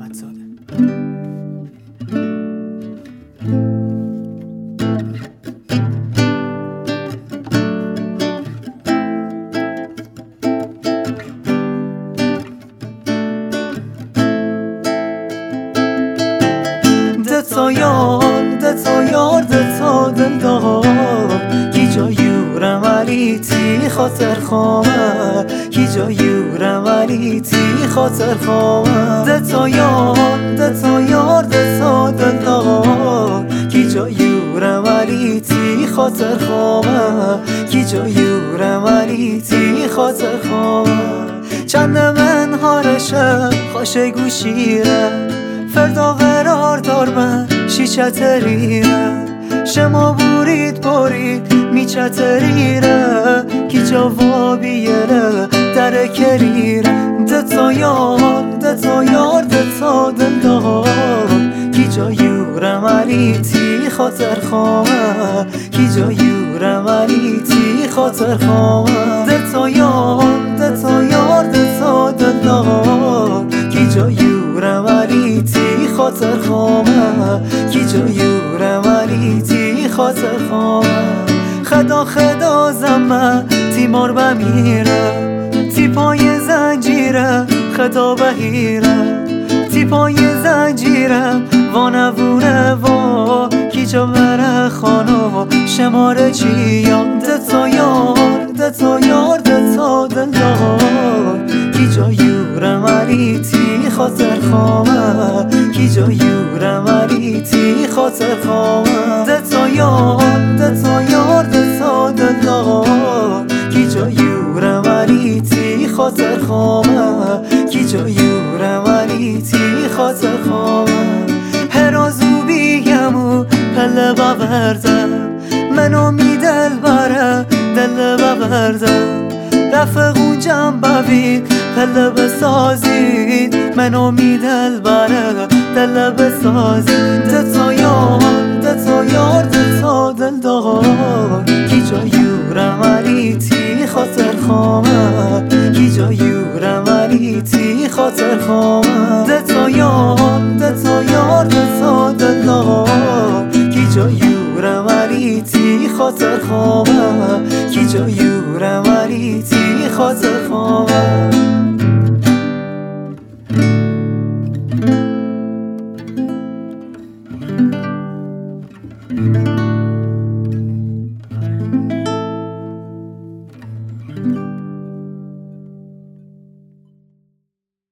محمدزاده. Det ta دلدار کی جا یورم ولی تی خاطر خامه کی جا یورم ولی تی خاطر خامه ده تا دلدار کی جا یورم ولی تی خاطر خامه کی جا یورم ولی تی خاطر خامه چند من هارشه خوشه گوشیره فردا قرار دار من شیچتریره شما بورید میچتریره کی جا بیره در کریره ده تا دلدار کی جا یورم ولی تی خاطر خامه کی جا یورم ولی تی خاطر خامه ده تا دلدار کی جا یورم ولی تی خاطر خامه کی جا یورم ولی تی خاطر خامه خدا زمه تیمار بمیره تی پای زنجیره خدا بهیره تی پای زنجیره وانوونه وا کی جا بره خانو شماره چیان ده تا دلدار کی جا یورم ولی تی خاطر خامه کی جا یورم ولی تی خاطر خامه ده تا دلدار کی جا یورم ولی تی خاطر خامه کی جا یورم ولی تی خاطر خامه هرازو بیگمو پله ببردم منو دل ببردم رفقون جمع ببین پله بسازید منو دل بسازید ده تا دلدار کی جا یورم ولی تی خاطر خامه کی جا یورم ولی تی خاطر خامه ده تا دلدار کی جا یورم ولی تی خاطر خامه کی جا یورم ولی تی خاطر خامه